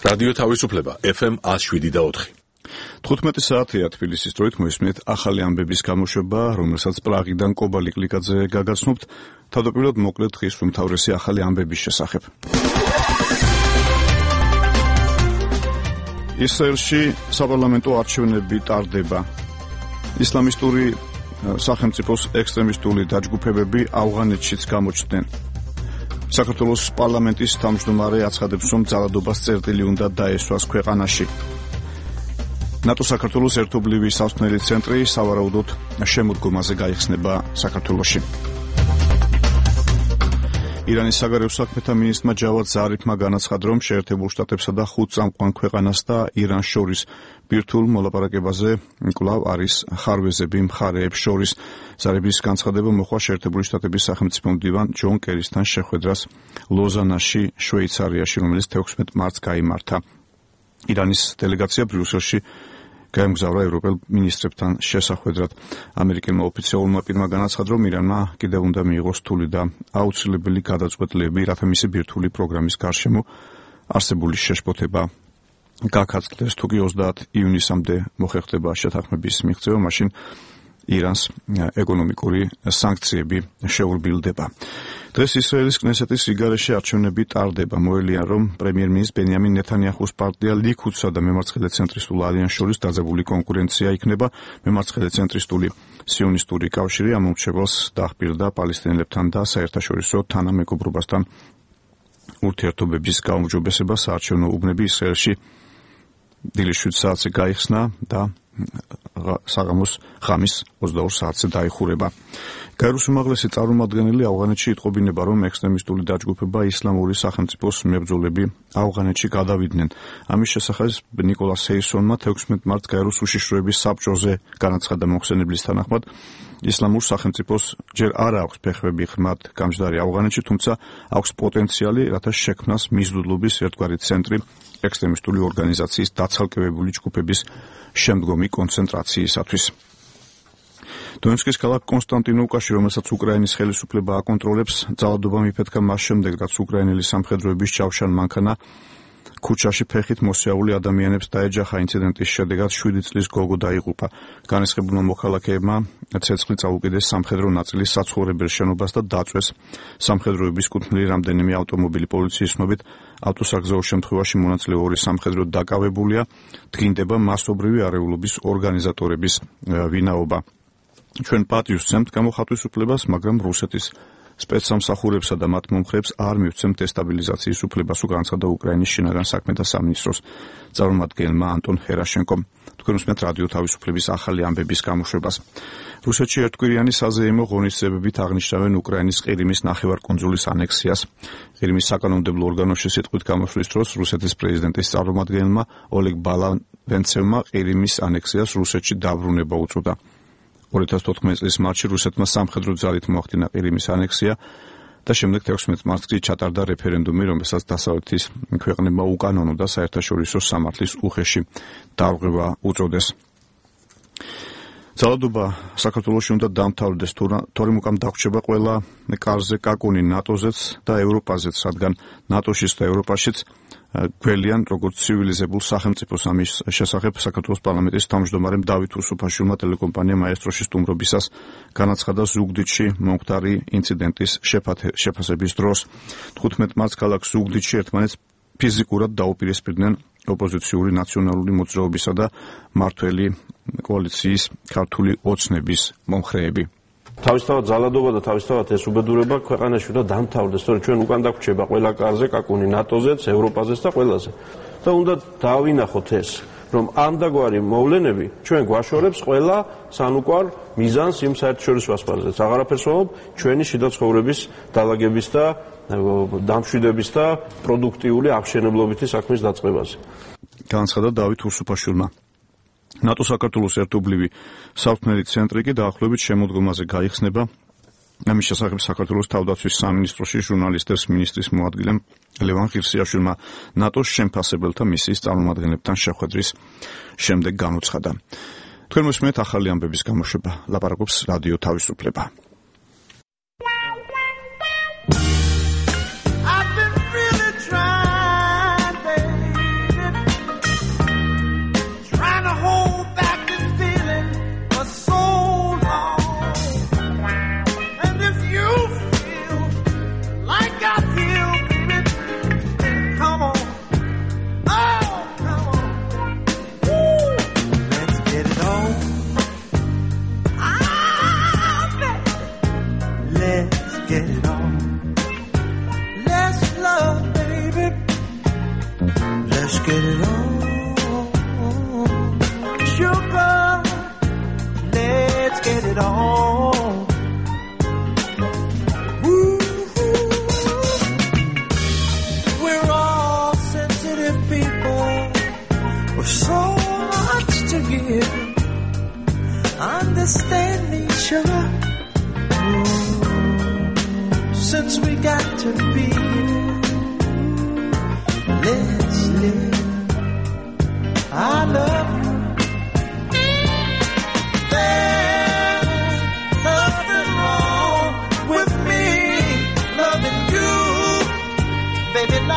რადიო თავისუფლება FM 107.4. 15 საათია თბილისის დროით მოისმენთ ახალი ამბების გამოშვება, რომელსაც პრაღიდან კობალი კლიკაძე გაგაცნობთ. თავდაპირველად მოკლედ დღის უმთავრესი ახალი ამბების შესახებ. ისრაელში საპარლამენტო არჩევნები ტარდება. ისლამისტური სახელმწიფოს ექსტრემისტული დაჯგუფებები ავღანეთშიც გამოჩნდნენ. საქართველოს პარლამენტის თავმჯდომარე აცხადებს, რომ ძალადობას წერტილი უნდა დაესვას ქვეყანაში. ნატო-საქართველოს ერთობლივი სასმელი ცენტრი სავარაუდოდ შემოდგომაზე გაიხსნება საქართველოში. ირანის საგარეო საქმეთა მინისტრმა ჯავად ზარიფმა განაცხადა, რომ შეერთებულ შტატებსა და 5 წამყვან ქვეყანას და ირანს შორის ბირთვულ მოლაპარაკებაზე კვლავ არის ხარვეზები მხარეებს შორის. ზარიფის განცხადება მოხდა შეერთებული შტატების სახელმწიფო მდივან ჯონ კერისთან შეხვედრას ლოზანაში, შვეიცარიაში, რომელიც 16 მარტს გაიმართა. ირანის დელეგაცია ბრიუსელში გაემგზავრა ევროპელ მინისტრებთან შესახვედრად. ამერიკელმა ოფიციალურმა პირმა განაცხადა, რომ ირანმა კიდევ უნდა მიიღოს რთული და აუცილებელი გადაწყვეტილება, რათა მისი ბირთვული პროგრამის გარშემო არსებული შეშფოთება გაქაცდეს. თუ კი 30 ივნისამდე მოხერხდება შეთანხმების მიღწევა, მაშინ ირანს ეკონომიკური სანქციები შეურბილდება. დღეს ისრაელის კნესეთის რიგარეში არჩევნები ტარდება. მოელია, რომ პრემიერ-მინისტრის ბენიამინ ნეთანიაჰუს პარტია ლიქუდსა და მემარცხენე ცენტრისტულ ალიანსს შორის დაძაბული კონკურენცია იქნება. მემარცხენე ცენტრისტული სიონისტური კავშირი ამ მომრჩეველს დაახპირდა პალესტინელებთან და საერთაშორისო თანამეგობრობასთან ურთიერთობების გაუმჯობესებას. საარჩევნო უბნები ისრაელში დილის 7 საათზე გაიხსნა და საღამოს ღამის 22 საათზე დაიხურება. გაეროს უმაღლესი წარმომადგენელი ავღანეთში იტყობინება, რომ ექსტრემისტული დაჯგუფება ისლამური სახელმწიფოს მებრძოლები ავღანეთში გადავიდნენ. ამის შესახებ ნიკოლას ჰეისონმა 16 მარტს გაეროს უშიშროების საბჭოზე განაცხადა მოხსენებლის თანახმად, ისლამურ სახელმწიფოს ჯერ არ აქვს ფეხები ღრმად გამჯდარი ავღანეთში, თუმცა აქვს პოტენციალი, რათა შექმნას მიზიდულობის ერთგვარი ცენტრი ექსტრემისტული ორგანიზაციის დაცალკევებული ჯგუფების შემდგომი კონცენტრაციისათვის. დონეცკის ქალაქ კონსტანტინოვკაში, რომელსაც უკრაინის ხელისუფლება აკონტროლებს, ძალადობა მიფეთქა მას შემდეგ, რაც უკრაინელი სამხედროების ჯავშან მანქანა ქუჩაში ფეხით მოსიაული ადამიანებს დაეჯახა. ინციდენტის შედეგად 7 წლის გოგო დაიღუპა. განესხებულმა მოქალაქეებმა ცეცხლი წაუკიდეს სამხედრო ნაწილის საცხოვრებელ შენობას და დაწვეს. სამხედროების კუთვნილი რამდენიმე ავტომობილი. პოლიციის ცნობით, ავტოსაგზაო შემთხვევაში მონაწილე 2 სამხედრო დაკავებულია. დგინდება მასობრივი არეულობის ორგანიზატორების ვინაობა. ჩვენ პატივს ვცემთ გამოხატვის უფლებას, მაგრამ რუსეთის სპეცსამსახურებსა და მათ მომხრეებს არ მივცემთ დესტაბილიზაციის უფლებას, განაცხადა უკრაინის შინაგან საქმეთა სამინისტროს წარმომადგენელმა ანტონ ჰერაშენკომ. თქვენ უსმენთ რადიო თავისუფლების ახალი ამბების გამოშვებას. რუსეთში ერთკვირიანი საზეიმო ღონისძიებებით აღნიშნავენ უკრაინის ყირიმის ნახევარკუნძულის ანექსიას. ყირიმის საკანონმდებლო ორგანოში სიტყვით გამოშვის დროს რუსეთის პრეზიდენტის წარმომადგენელმა ოლეგ ბალანცევმა ყირიმის ანექსიას რუსეთში დაბრუნება უწოდა. 2014 წლის მარტში რუსეთმა სამხედრო ძალით მოახდინა ყირიმის ანექსია და შემდეგ 16 მარტს ჩატარდა რეფერენდუმი, რომელსაც დასავლეთის ქვეყნებმა უკანონო და საერთაშორისო სამართლის უხეში დარღვევა უწოდეს. ძალადობა საქართველოში უნდა დამთავრდეს, თორემ უკან დაგვრჩება ყველა კარზე კაკუნი ნატოზეც და ევროპაზეც, რადგან ნატოშიც და ევროპაშიც გველიან როგორც ცივილიზებულ სახელმწიფოს. ამის შესახებ საქართველოს პარლამენტის თავმჯდომარემ დავით უსუფაშვილმა ტელეკომპანია მაესტროში სტუმრობისას განაცხადა ზუგდიდში მომხდარი ინციდენტის შეფასების დროს. 15 მარტს ქალაქ ზუგდიდში ერთმანეთს ფიზიკურად დაუპირისპირდნენ ოპოზიციური ნაციონალური მოძრაობისა და მმართველი კოალიციის ქართული ოცნების მომხრეები. თავისთავად ძალადობა და თავისთავად ეს უბედურება ქვეყანაში უნდა დამთავრდეს, თორე ჩვენ უკან დაგვრჩება ყველა კარზე კაკუნი ნატოზეც, ევროპაზეც და ყველაზე. და უნდა დავინახოთ ეს, რომ ამდაგვარი მოვლენები ჩვენ გვაშორებს ყველა სანუკვარ მიზანს იმ საერთაშორისო ასპარეზზე. აღარაფერს ვამბობ ჩვენი შიდა ცხოვრების დალაგების და დამშვიდების და პროდუქტიული აღშენებლობითი საქმის დაწყებაზე. განაცხადა დავით უსუფაშვილმა. ნატო-საქართველოს ერთობლივი სასმელი ცენტრი კი დაახლოებით შემოდგომაზე გაიხსნება. ამის შესახებ საქართველოს თავდაცვის სამინისტროში ჟურნალისტებს მინისტრის მოადგილემ ლევან ღირსიაშვილმა ნატოს შემფასებელთა მისიის წარმომადგენლებთან შეხვედრის შემდეგ განუცხადა. თქვენ მოსმენთ ახალი ამბების გამოშვება. ლაპარაკობს რადიო თავისუფლება. get it on. Let's love, baby. Let's get it on. Sugar, let's get it on. Ooh, we're all sensitive people with so much to give. Understand each other. Since we got to be, let's live. I love you. There's nothing wrong with me loving you, baby, no.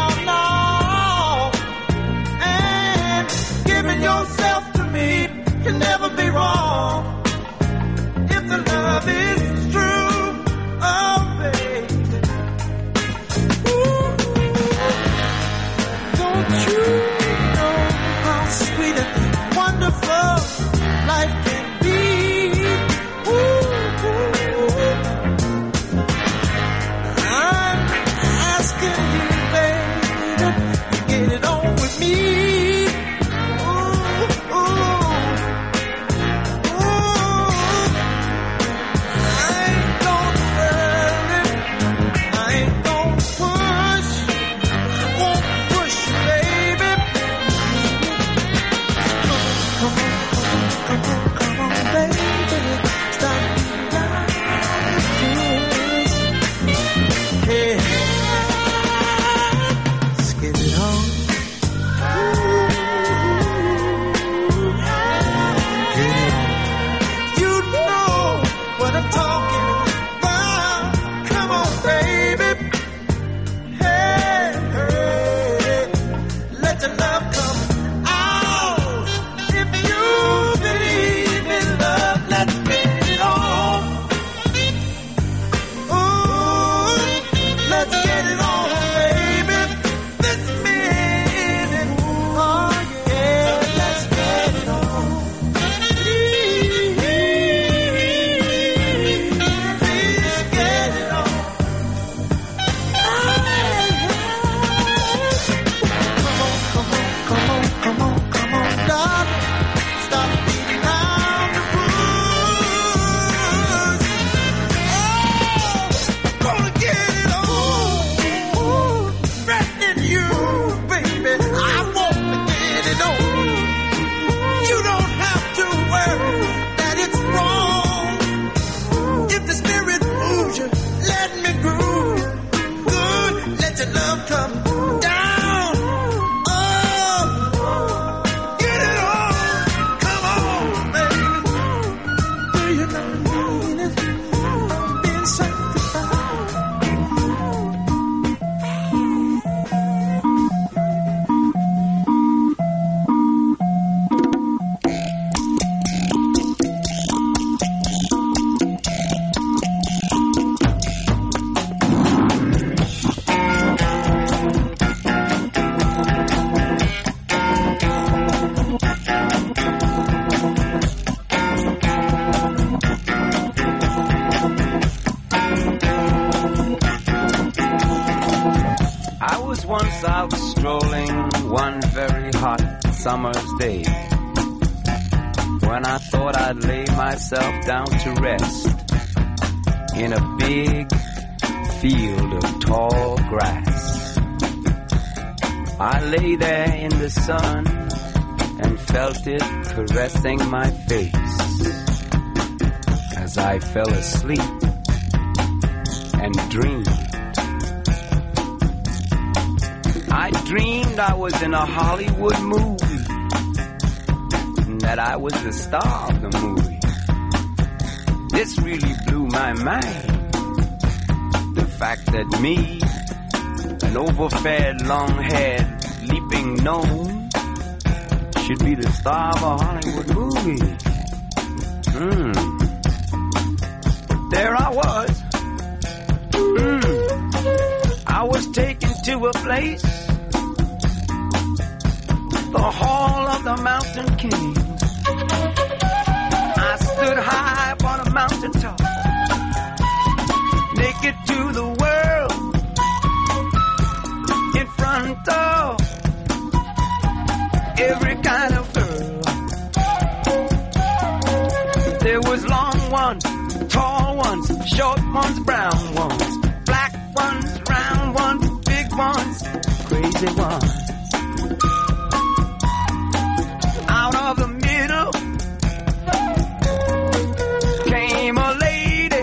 And giving yourself to me can never be wrong if the love is true. Oh, baby. Ooh. Don't you know how sweet and wonderful life can be? Ooh. I'm asking you, baby, to get it on with me. Out strolling one very hot summer's day, when I thought I'd lay myself down to rest in a big field of tall grass. I lay there in the sun and felt it caressing my face as I fell asleep and dreamed. I dreamed I was in a Hollywood movie, and that I was the star of the movie. This really blew my mind. The fact that me, an overfed, long-haired, leaping gnome, should be the star of a Hollywood movie. But there I was. I was taken to a place, the Hall of the Mountain King. I stood high upon a mountaintop, naked to Short ones, brown ones, black ones, round ones, big ones, crazy ones. Out of the middle came a lady.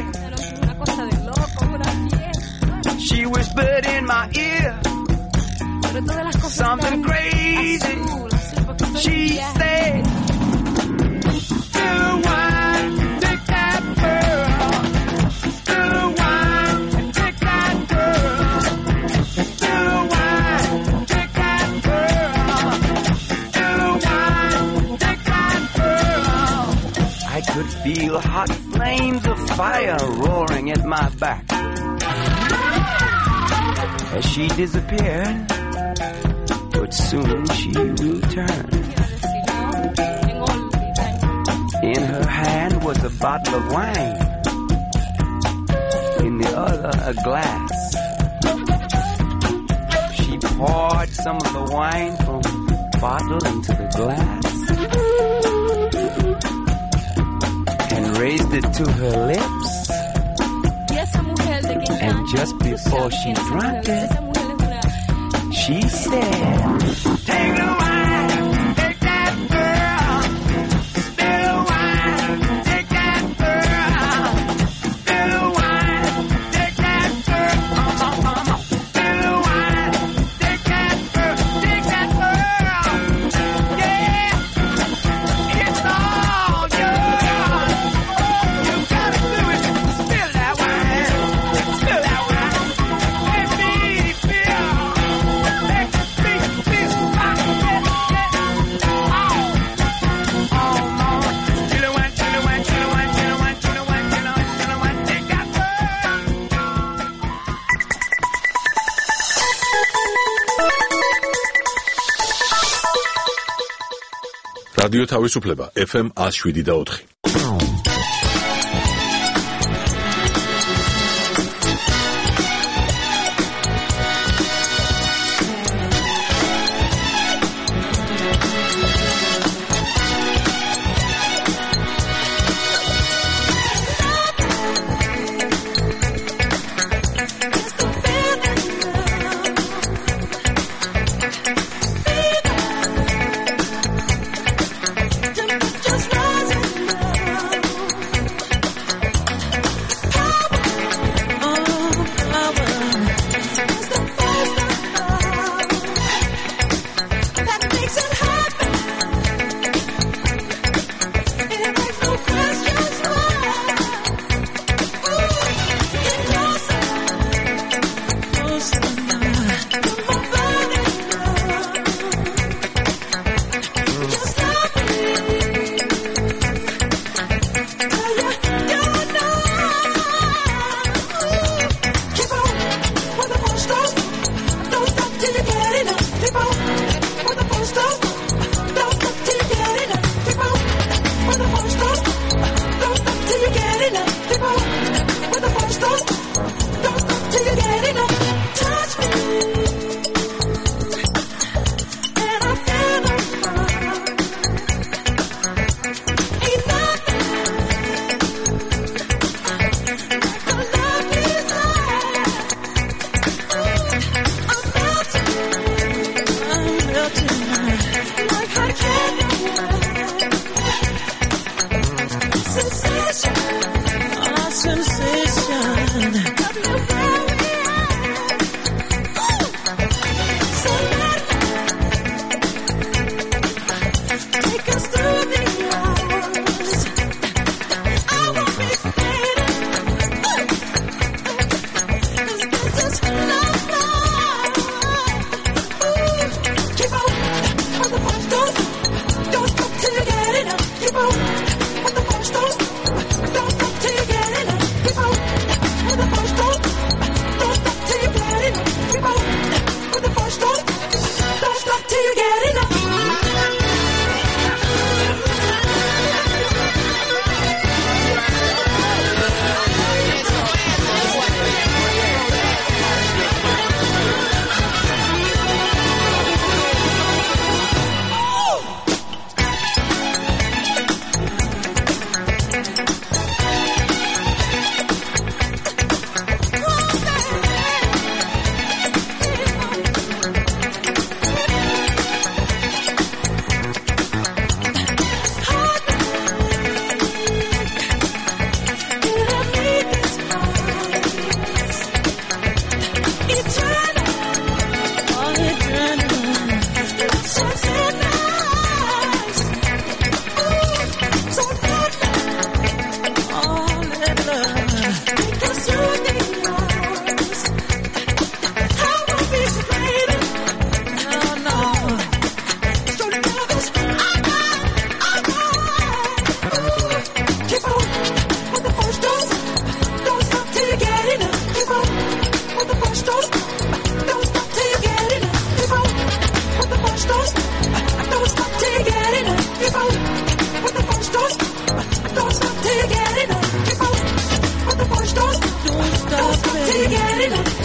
She whispered in my ear something crazy. She said, "Still wine, take that girl. Still wine, take that girl. Still wine, take that girl. Still wine, take that girl." I could feel hot flames of fire roaring at my back. As she disappeared, but soon she returned. In her hand was a bottle of wine, in the other a glass. She poured some of the wine from the bottle into the glass and raised it to her lips. And just before she drank it, she said, "Take the wine, take that girl. Still wine, take that girl. Still wine, take that girl. Still wine, take that girl, take that girl. Yeah, it's all yours. You gotta do it. Spill that wine, spill that wine. Let me feel. Let me feel. რადიო თავისუფლება FM 107.4. Just rising up.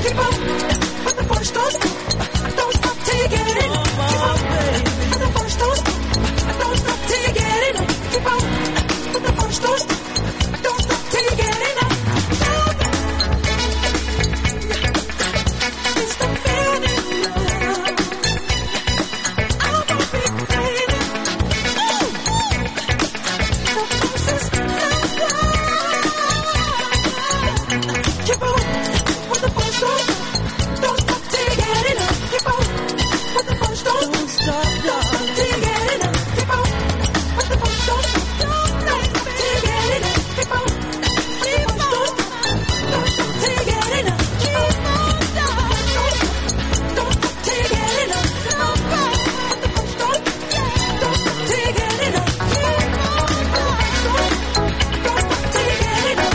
Keep on with the first dose. Don't stop till you get enough. Keep on with the first dose. Don't stop till you get enough. Keep on with the first dose. Don't stop till you get enough. It's the feeling love. I won't be waiting. The closest keep on with the first dose. Don't stop till you get enough. Keep on with the first dose. Don't stop till you get enough. Keep on with the first dose. Don't stop till you get enough. Keep on with the first dose. Don't stop till you get enough. Keep on with the first dose. Don't stop till you get enough. Keep on with the first dose. Don't stop till you get enough. Keep on with the first dose. Don't stop till you get enough.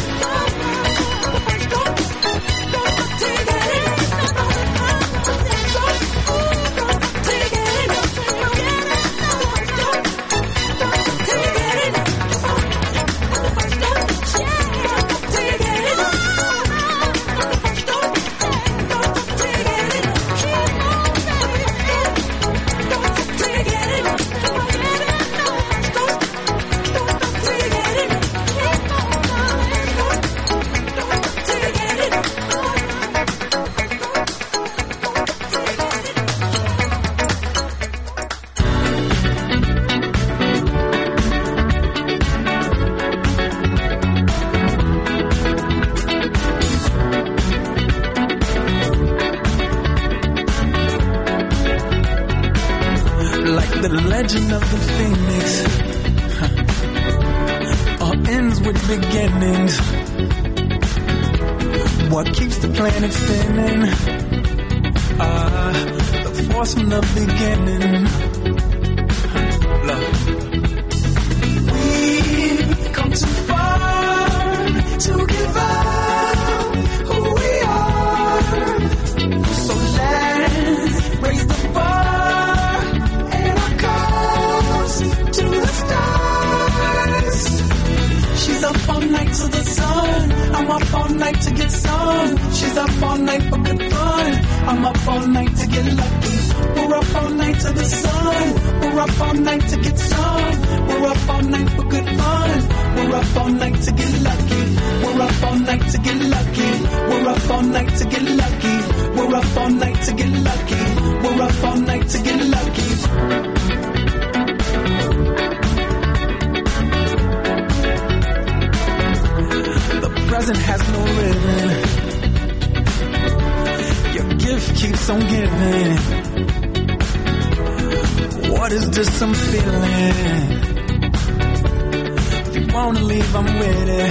Like the legend of the phoenix, all ends with beginnings. What keeps the planet spinning? The force from the beginning. Love. We've come too far to give up who we are. So let's raise the bar and our cause to the stars. She's up all night to the sun. I'm up all night to get some. She's up all night for good fun. I'm up all night to get lucky. We're up all night to the sun. We're up all night to get some. We're up all night for good fun. We're up all night to get lucky. We're up all night to get lucky. We're up all night to get lucky. We're up all night to get lucky. We're up all night to get lucky. The present has no ribbon. Your gift keeps on giving. What is this I'm feeling? If you wanna leave, I'm with it.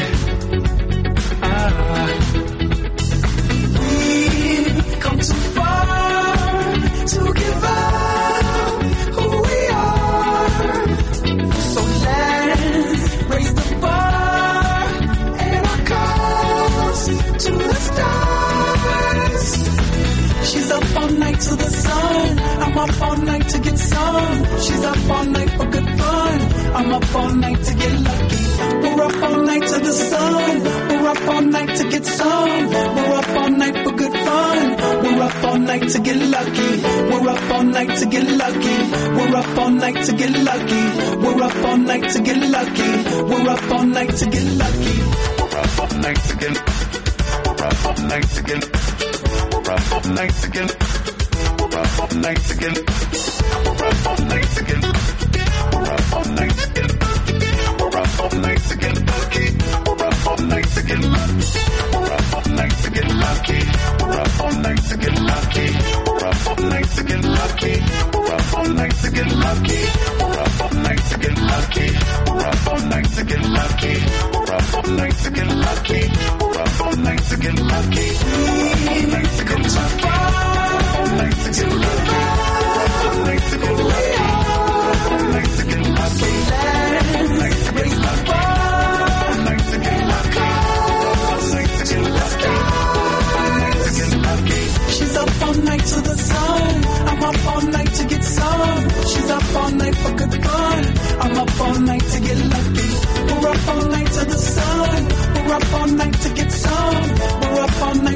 We've come too far to give up who we are. So let's raise the bar and our cause to the stars. She's up all night to the sun. I'm up all night to get some. She's up all night for good fun. I'm up all night to get lucky. We're up all night to the sun. We're up all night to get some. We're up all night for good fun. We're up all night to get lucky. We're up all night to get lucky. We're up all night to get lucky. We're up all night to get lucky. We're up all night to get lucky. We're up all night to get. We're up all night to get. We're up all night to get. We're up all night to get. We're up all night to get. We're up all night to get. We're up all night to get lucky. We're up all night to get lucky. We're up all night to get lucky. We're up all night to get lucky. We're up all night to get lucky. We're up all night to get lucky. We're up all night to get lucky. We're up all night to get lucky. We're up all night to get lucky. We're up all night to get lucky. All night to get lucky. All night to get lucky. All night to get lucky. All night to get lucky. All night to get lucky. All night to get lucky. All night to get lucky. All night to get lucky. She's up all night to the sun. I'm up all night to get some. She's up all night for good fun. I'm up all night to get lucky. We're up all night to the sun. We're up all night to get some. We're up all night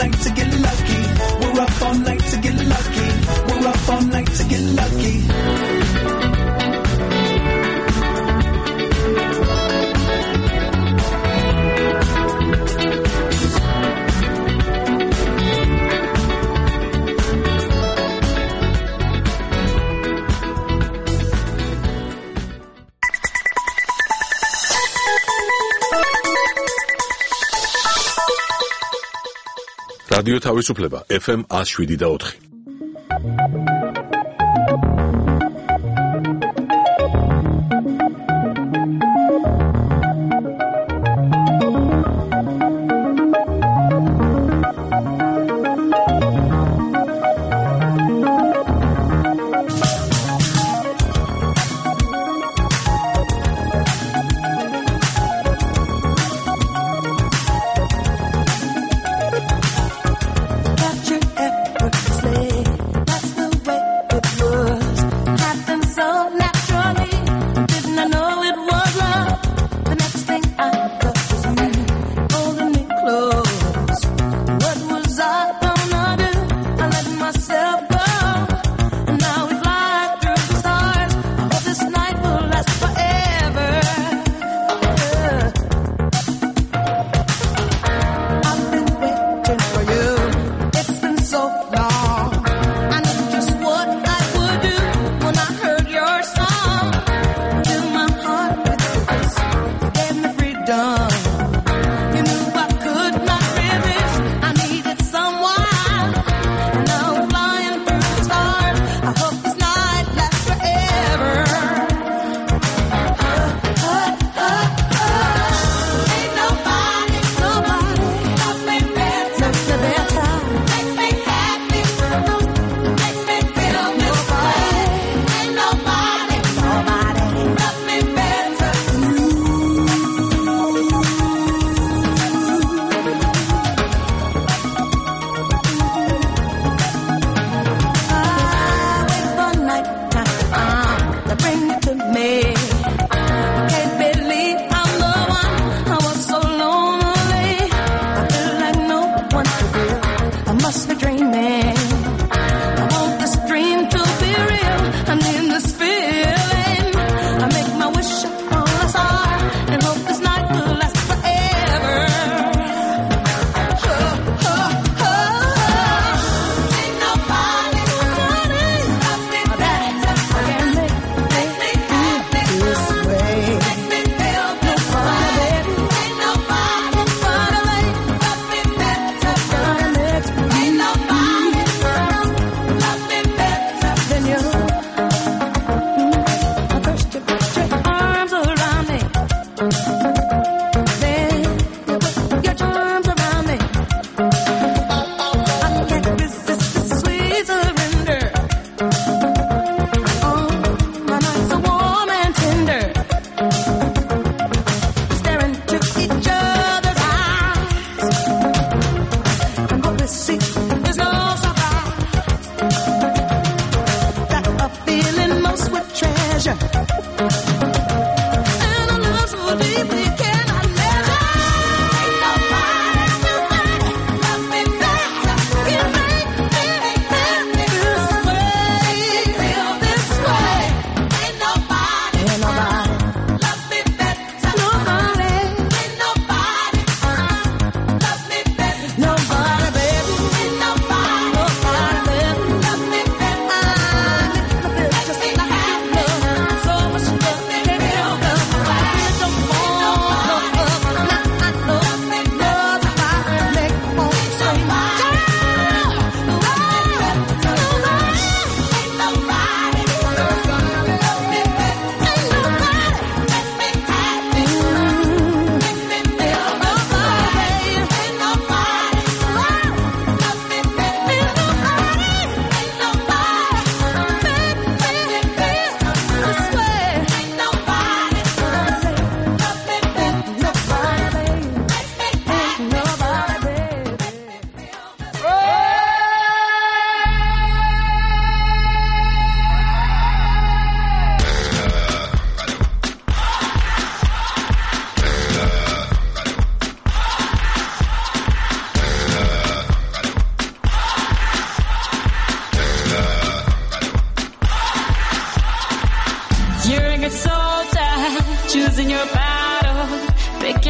night to get lucky. We're up all night to get lucky. We're up all night to get lucky. რადიო თავისუფლება FM 107.4. Got your effortless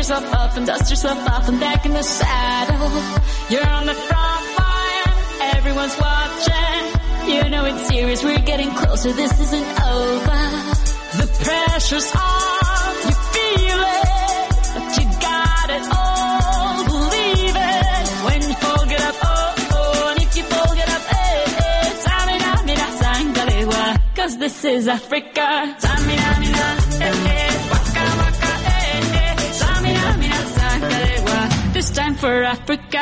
yourself up and dust yourself off and back in the saddle. You're on the front line, everyone's watching. You know it's serious, we're getting closer, this isn't over. The pressure's on, you feel it, but you got it all, believe it. When you fall, get up, oh, oh, and if you fall, get up, eh, eh. Samina, mina, sangalewa, 'cause this is Africa. Samina, mina, eh, eh, waka, waka, eh, eh. Samina, mina, sangalewa, this time for Africa.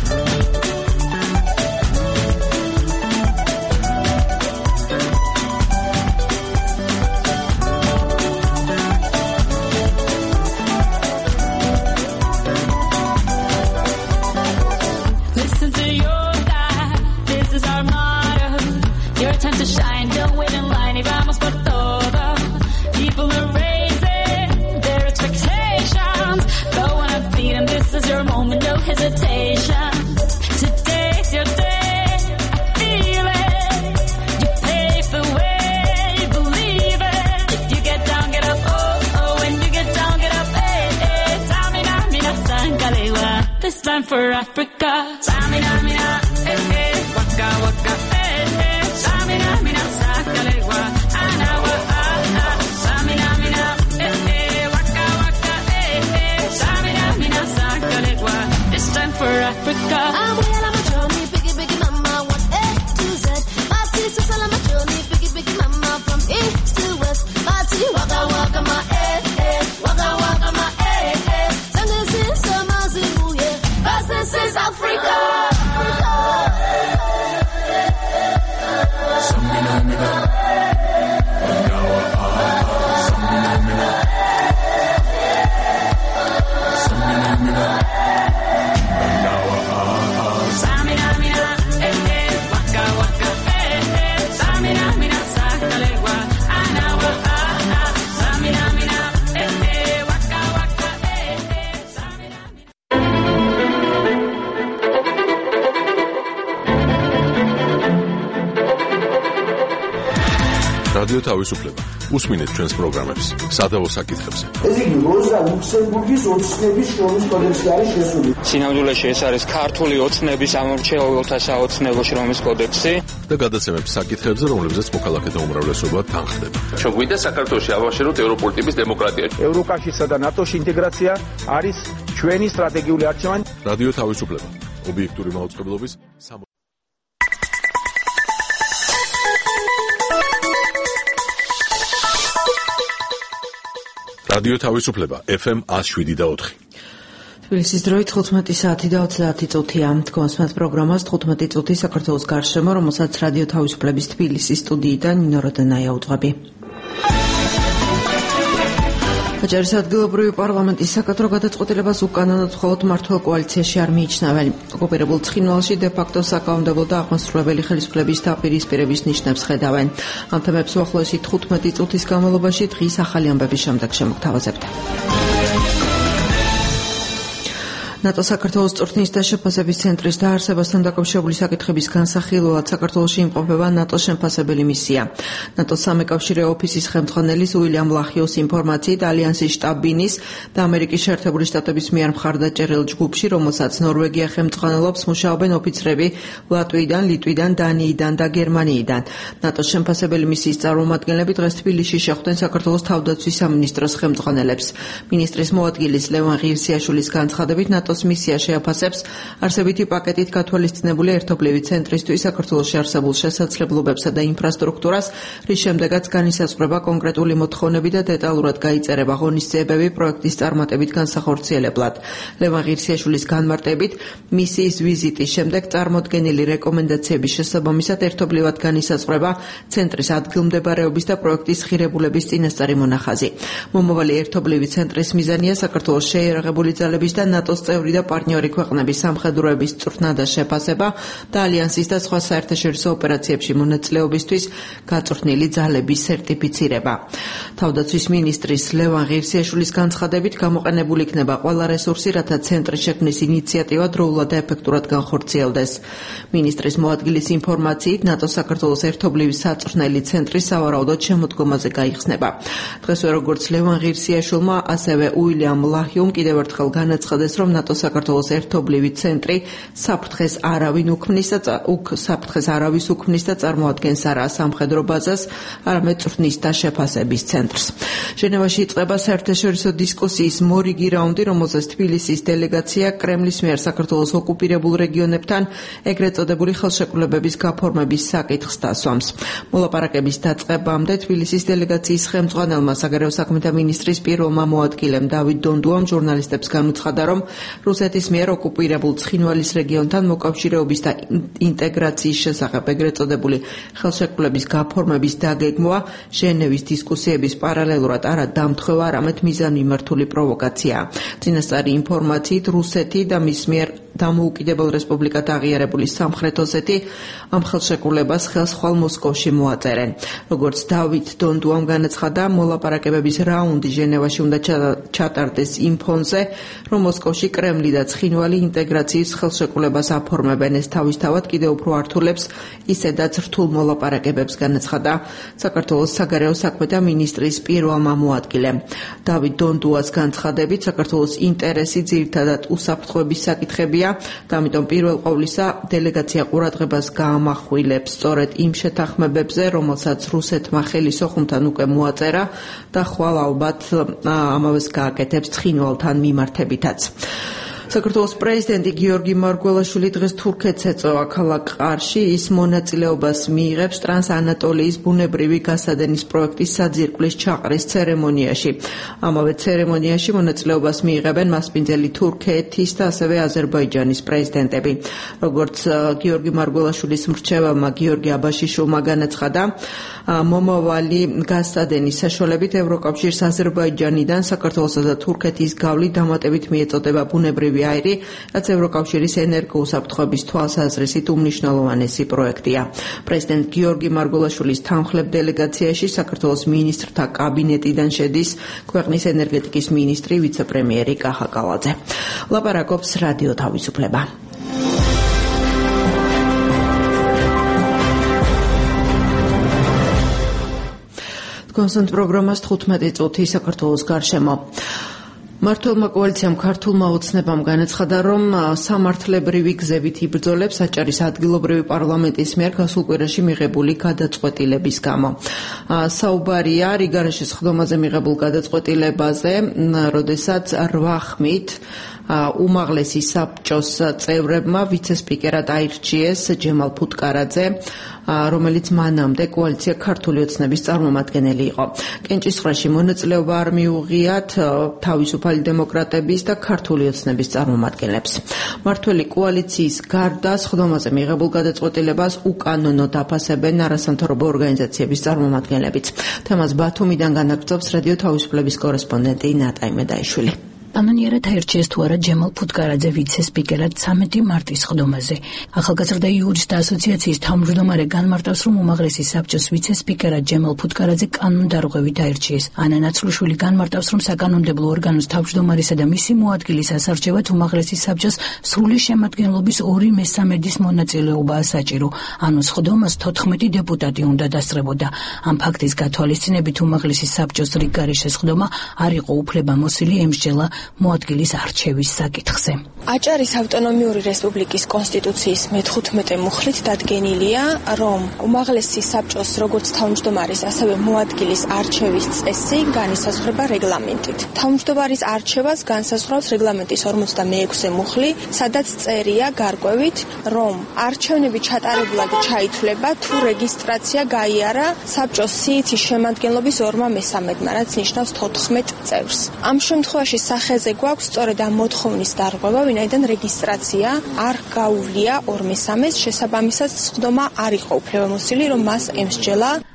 Time to shine, don't wait in line, y vamos por todo. People are raising their expectations. Go on and feed them, this is your moment, no hesitation. Today's your day, I feel it. You pave the way, believe it. If you get down, get up, oh, oh. When you get down, get up, eh, eh. Samina, mina, sangalewa, this time for Africa. Samina, mina, eh, eh. Waka, waka, eh, eh. Samina, mina, sangalewa, anawa, ah, ah. Samina, mina, eh, eh. Waka, waka, eh, eh. Samina, mina, sangalewa, this time for Africa. I'm well on my journey, biggie, biggie mama, one A to Z. My sister's all on my journey, biggie, biggie mama, from east to west. My tea, waka, waka, my eh, eh. Waka, waka, my eh, eh. Sangin' sin, sama, zimu, yeah. 'Cause this is Africa. რადიო თავისუფლება. უსმინეთ ჩვენს პროგრამებს სადავო საკითხებზე. ეს იგი როზა ლუქსემბურგის ოცნების შრომის კოდექსში არის შესული. სინამდვილეში ეს არის ქართული ოცნების ამორჩეულთა საოცნებო შრომის კოდექსი და გადაცემებს საკითხებზე, რომლებზეც მოქალაქეთა უმრავლესობა თანხდება. ჩვენ გვინდა საქართველოში ავაშენოთ ევროპული ტიპის დემოკრატია. ევროკავშირსა და ნატოში ინტეგრაცია არის ჩვენი სტრატეგიული არჩევანი. რადიო თავისუფლება. ობიექტური მაუწყებლობის რადიო თავისუფლება FM 107.4. თბილისის დროით 15 საათი და 30 წუთია. თქვენს პროგრამას 15 წუთი საქართველოს გარშემო, რომელსაც რადიო თავისუფლების თბილისის სტუდიიდან ნინო როდენაია უძღვები. აჯარის ადგილობრივი პარლამენტის საკადრო გადაწყვეტილებას უკანონოდ მხოლოდ მართლ კოალიციაში არ მიიჩნევენ. ოკუპირებულ ცხინვალში დე-ფაქტო საკანონმდებლო და აღმასრულებელი ხელისუფლების დაპირისპირების ნიშნებს ხედავენ. ამ თემებს უახლოესი 15 წუთის განმავლობაში დღის ახალი ამბების შემდეგ შემოგთავაზებთ. ნატო საქართველოს წვრთნის და შეფასების ცენტრის დაარსებასთან დაკავშირებული საკითხების განსახილველად საქართველოში იმყოფება ნატოს შემფასებელი მისია. ნატოს სამეკავშირე ოფისის ხელმძღვანელის უილიამ ლახიოს ინფორმაციით, ალიანსის შტაბ-ბინის და ამერიკის შეერთებული შტატების მიერ მხარდაჭერილ ჯგუფში, რომელსაც ნორვეგია ხელმძღვანელობს, მუშაობენ ოფიცრები ლატვიიდან, ლიტვიდან, დანიიდან და გერმანიიდან. ნატოს შემფასებელი მისიის წარმომადგენლები დღეს თბილისში შეხვდნენ საქართველოს თავდაცვის სამინისტროს ხელმძღვანელებს. მინისტრის მოადგილის ლევან ღირსიაშვილის განცხადებით, მისია შეაფასებს არსებითი პაკეტით გათვალისწინებული ერთობლივი ცენტრისთვის საქართველოში არსებულ შესაძლებლობებსა და ინფრასტრუქტურას, რის შემდეგაც განისაზღვრება კონკრეტული მოთხოვნები და დეტალურად გაიწერება ღონისძიებები პროექტის წარმატებით განსახორციელებლად. ლევან ღირსიაშვილის განმარტებით, მისიის ვიზიტის შემდეგ წარმოდგენილი რეკომენდაციების შესაბამისად ერთობლივად განისაზღვრება ცენტრის ადგილმდებარეობის და პროექტის ღირებულების წინასწარი მონახაზი. მომავალი ერთობლივი ცენტრის მიზანია საქართველოს შეიარაღებული ძალების და ნატოს წევრი და პარტნიორი ქვეყნების სამხედროების წვრთნა და შეფასება და ალიანსის და სხვა საერთაშორისო ოპერაციებში მონაწილეობისთვის გაწვრთნილი ძალების სერტიფიცირება. თავდაცვის მინისტრის ლევან ღირსიაშვილის განცხადებით გამოყენებული იქნება ყველა რესურსი, რათა ცენტრის შექმნის ინიციატივა დროულად და ეფექტურად განხორციელდეს. მინისტრის მოადგილის ინფორმაციით, ნატოს საქართველოს ერთობლივი საწვრთნელი ცენტრი სავარაუდოდ შემოდგომაზე გაიხსნება. დღესვე როგორც ლევან ღირსიაშვილმა, ასევე უილიამ ლაჰიუმ კიდევ ერთხელ განაცხადეს, რომ ნატოს საქართველოს ერთობლივი ცენტრი საფრთხეს არავის უქმნის და წარმოადგენს არა სამხედრო ბაზას, არამედ წვრთნის და შეფასების ცენტრს. ჟენევაში იწყება საერთაშორისო დისკუსიის მორიგი რაუნდი, რომელზეც თბილისის დელეგაცია კრემლის მიერ საქართველოს ოკუპირებულ რეგიონებთან ეგრეთ წოდებული ხელშეკრულებების გაფორმების საკითხს დასვამს. მოლაპარაკების დაწყებამდე თბილისის დელეგაციის ხელმძღვანელმა საგარეო საქმეთა მინისტრის პირველმა მოადგილემ დავით დონდუამ ჟურნალისტებს განუცხადა, რომ რუსეთის მიერ ოკუპირებულ ცხინვალის რეგიონთან მოკავშირეობის და ინტეგრაციის შესახებ ეგრეთ წოდებული ხელშეკრულების გაფორმების დაგეგმვა ჟენევის დისკუსიების პარალელურად არა დამთხევა, არამედ მიზანმიმართული პროვოკაციაა. წინასწარი ინფორმაციით, რუსეთი და მის მიერ დამოუკიდებელ რესპუბლიკად აღიარებული სამხრეთ ოსეთი ამ ხელშეკრულებას ხელს ხვალ მოსკოვში მოაწერენ. როგორც დავით დონდუამ განაცხადა, მოლაპარაკებების რაუნდი ჟენევაში უნდა ჩატარდეს იმ ფონზე, რომ მოსკოვში კრემლი და ცხინვალი ინტეგრაციის ხელშეკრულებას აფორმებენ. ეს თავისთავად კიდევ უფრო ართულებს ისედაც რთულ მოლაპარაკებებს, განაცხადა საქართველოს საგარეო საქმეთა მინისტრის პირველმა მოადგილემ. დავით დონდუას განცხადებით, საქართველოს ინტერესი ძირითადად უსაფრთხოების საკითხებია და ამიტომ პირველ ყოვლისა დელეგაცია ყურადღებას გაამახვილებს სწორედ იმ შეთანხმებებზე, რომელსაც რუსეთმა ხელისოხუმთან უკვე მოაწერა და ხვალ ალბათ ამავეს გააკეთებს ცხინვალთან მიმართებითაც. საქართველოს პრეზიდენტი გიორგი მარგველაშვილი დღეს თურქეთს ეწევა ქალაქ ყარში. ის მონაწილეობას მიიღებს ტრანსანატოლიის ბუნებრივი გასადენის პროექტის საძირკვლის ჩაყრის ცერემონიაში. ამავე ცერემონიაში მონაწილეობას მიიღებენ მასპინძელი თურქეთის და ასევე აზერბაიჯანის პრეზიდენტები. როგორც გიორგი მარგველაშვილის მრჩეველმა გიორგი აბაშიშვილმა განაცხადა, მომავალი გასადენის საშუალებით ევროკავშირს აზერბაიჯანიდან საქართველოსა და თურქეთის გავლით დამატებით მიეწოდება ბუნებრივი აირი, რაც ევროკავშირის ენერგოუსაფრთხოების თვალსაზრისით უმნიშვნელოვანესი პროექტია. პრეზიდენტ გიორგი მარგველაშვილის თანხლებ დელეგაციაში საქართველოს მინისტრთა კაბინეტიდან შედის ქვეყნის ენერგეტიკის მინისტრი ვიცე-პრემიერი კახა კალაძე. ლაპარაკობს რადიო თავისუფლება. კონსტანტ პროგრამას 15 წუთი საქართველოს გარშემო. მართლმა კოალიციამ ქართულმა ოცნებამ განაცხადა, რომ სამართლებრივი გზებით იბრძოლებს აჭარის ადგილობრივი პარლამენტის მიერ გასულ კვირაში მიღებული გადაწყვეტილების გამო. საუბარია რიგარეშის ხდომაზე მიღებულ გადაწყვეტილებაზე, როდესაც 8 ხმით უმაღლესი საბჭოს წევრებმა ვიცე-სპიკერად აირჩიეს ჯემალ ფუტკარაძე, რომელიც მანამდე კოალიცია ქართული ოცნების წარმომადგენელი იყო. კენჭისყრაში მონაწილეობა არ მიუღიათ თავისუფალი დემოკრატების და ქართული ოცნების წარმომადგენლებს. მართველი კოალიციის გარდა სხდომაზე მიღებულ გადაწყვეტილებას უკანონოდ აფასებენ არასამთავრობო ორგანიზაციების წარმომადგენლებიც. თემას ბათუმიდან განაგრძობს რადიო თავისუფლების კორესპონდენტი ნატა იმედაიშვილი. კანონიერად აირჩიეს თუ არა ჯემალ ფუტკარაძე ვიცე-სპიკერად 13 მარტის სხდომაზე. ახალგაზრდა იურისტთა ასოციაციის თავმჯდომარე განმარტავს, რომ უმაღლესი საბჭოს ვიცე-სპიკერად ჯემალ ფუტკარაძე კანონდარღვევით აირჩიეს. ანა ნაცლუშვილი განმარტავს, რომ საკანონმდებლო ორგანოს თავმჯდომარისა და მისი მოადგილის ასარჩევად უმაღლესი საბჭოს სრული შემადგენლობის 2/3 მონაწილეობაა საჭირო. ანუ სხდომას 14 დეპუტატი უნდა დასწრებოდა. ამ ფაქტის გათვალისწინებით უმაღლესი საბჭოს რიგგარეშე სხდომა არ იყო უფლებამოსილი ემსჯელა მოადგილის არჩევის საკითხზე. აჭარის ავტონომიური რესპუბლიკის კონსტიტუციის მე-15 მუხლით დადგენილია, რომ უმაღლესი საბჭოს როგორც თავმჯდომარის, ასევე მოადგილის არჩევის წესი განისაზღვრება რეგლამენტით. თავმჯდომარის არჩევას განსაზღვრავს რეგლამენტის 46 მუხლი, სადაც წერია გარკვევით, რომ არჩევნები ჩატარებულად ჩაითვლება თუ რეგისტრაცია გაიარა საბჭოს სიითის შემადგენლობის 2/3-მა, რაც ნიშნავს 14 წევრს. ამ შემთხვევაში სახეზე გვაქვს სწორედ ამ მოთხოვნის დარღვევა, ვინაიდან რეგისტრაცია არ გაუვლია 2/3-ს, შესაბამისად სხდომა არ იყო უფლებამოსილი, რომ მას ემსჯელა.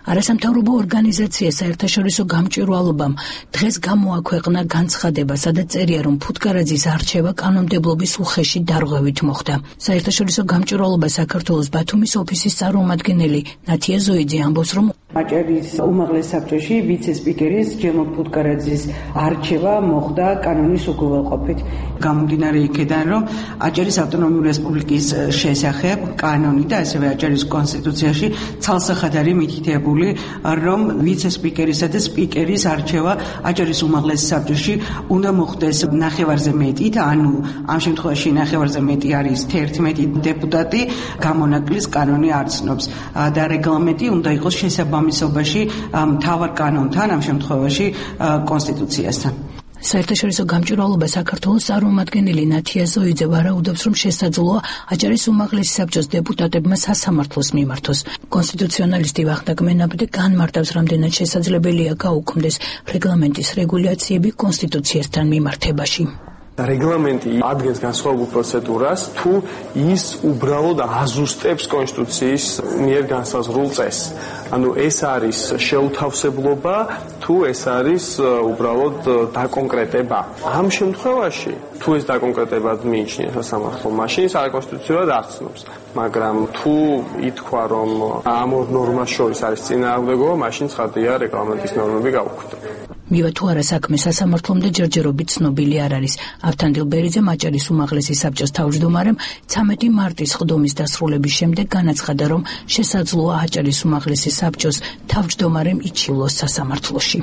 არასამთავრობო ორგანიზაცია საერთაშორისო გამჭვირვალობამ დღეს გამოაქვეყნა განცხადება, სადაც წერია, რომ ფუტკარაძის არჩევა კანონმდებლობის უხეში დარღვევით მოხდა. საერთაშორისო გამჭვირვალობა საქართველოს ბათუმის ოფისის წარმომადგენელი ნათია ზოიძე ამბობს, რომ აჭარის უმაღლეს საბჭოში ვიცე-სპიკერის ჯემალ ფუტკარაძის არჩევა მოხდა კანონის უგუველყოფით. გამომდინარე იქიდან, რომ აჭარის ავტონომიური რესპუბლიკის შესახებ კანონი და ასევე აჭარის კონსტიტუციაში ცალსახად არის მითითებული, რომ ვიცე-სპიკერისა და სპიკერის არჩევა აჭარის უმაღლეს საბჭოში უნდა მოხდეს ნახევარზე მეტით, ანუ ამ შემთხვევაში ნახევარზე მეტი არის 11 დეპუტატი, გამონაკლის კანონი არ ცნობს და რეგლამენტი უნდა იყოს შესაბამისობაში მთავარ კანონთან, ამ შემთხვევაში კონსტიტუციასთან. საერთაშორისო გამჭვირვალობა საქართველოს წარმომადგენელი ნათია ზოიძე ვარაუდობს, რომ შესაძლოა აჭარის უმაღლესი საბჭოს დეპუტატებმა სასამართლოს მიმართოს. კონსტიტუციონალისტი ვახტანგ მენაბდე განმარტავს, რამდენად შესაძლებელია გაუქმდეს რეგლამენტის რეგულაციები კონსტიტუციასთან მიმართებაში. რეგლამენტი ადგენს განსხვავებულ პროცედურას, თუ ის უბრალოდ აზუსტებს კონსტიტუციის მიერ განსაზღვრულ წესს. ანუ ეს არის შეუთავსებლობა, თუ ეს არის უბრალოდ დაკონკრეტება. ამ შემთხვევაში, თუ ეს დაკონკრეტებად მიიჩნია სასამართლო, მაშინ საკონსტიტუციურად არ ცნობს. მაგრამ თუ ითქვა, რომ ამ ორ ნორმას შორის არის წინააღმდეგობა, მაშინ ცხადია რეგლამენტის ნორმები გაუქმდა. მივა თუ არა საქმე სასამართლომდე ჯერჯერობით ცნობილი არ არის. ავთანდილ ბერიძემ აჭარის უმაღლესი საბჭოს თავმჯდომარემ 13 მარტის ხდომის დასრულების შემდეგ განაცხადა, რომ შესაძლოა აჭარის უმაღლესი საბჭოს თავმჯდომარემ იჩივლოს სასამართლოში.